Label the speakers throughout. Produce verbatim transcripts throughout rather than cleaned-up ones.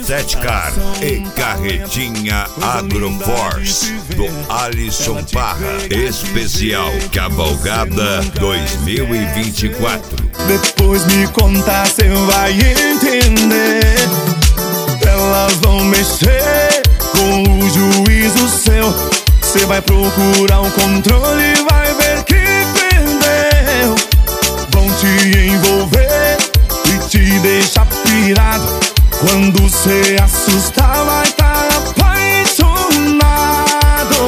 Speaker 1: Setcar e Carretinha Agroforce do Alisson Parra. Especial Cavalgada dois mil e vinte e quatro.
Speaker 2: Depois me contar, cê vai entender. Elas vão mexer com o juízo seu. Cê vai procurar um controle e vai ver que perdeu. Vão te envolver e te deixar pirado. Quando cê assustar, vai tá apaixonado.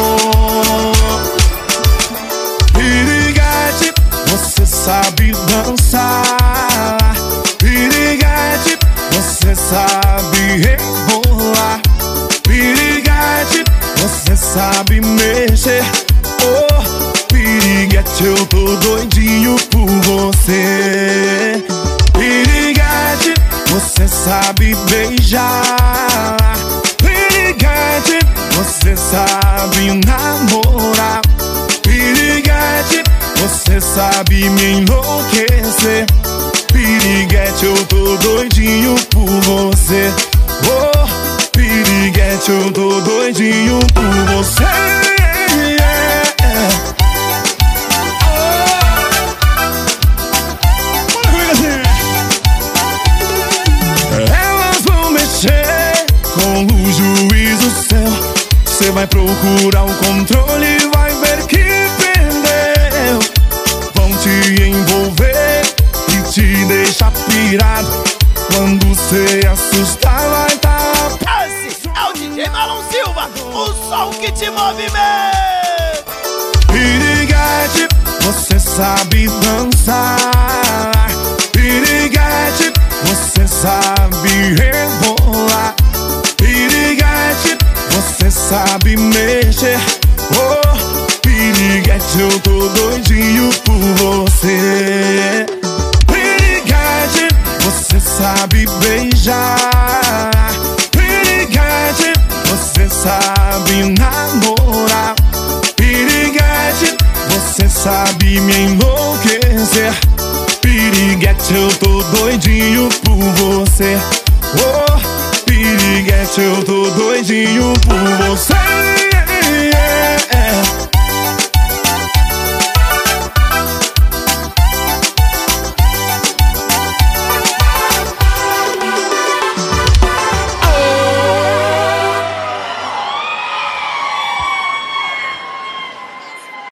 Speaker 2: Piriguete, você sabe dançar. Piriguete, você sabe rebolar. Piriguete, você sabe mexer. Oh, piriguete, eu tô doidinho por você. Piriguete, você sabe beijar. Piriguete, você sabe namorar. Piriguete, você sabe me enlouquecer. Piriguete, eu tô doidinho por você. Oh, piriguete, eu tô doidinho por você. Elas vão mexer com o juízo seu. Cê vai procurar um controle e vai ver que perdeu. Vão te envolver e te deixar pirado. Quando cê assustar, vai tá.
Speaker 3: Esse é o D J Marlon Silva, o som que te movimenta.
Speaker 2: Piriguete, você sabe dançar. Piriguete, você sabe rebolar. Piriguete, você sabe mexer. Oh, piriguete, eu tô doidinho por você. Piriguete, você sabe beijar. Piriguete, você sabe namorar. Piriguete, você sabe me enlouquecer. Piriguete, eu tô doidinho por você. Oh, piriguete, eu tô doidinho por você.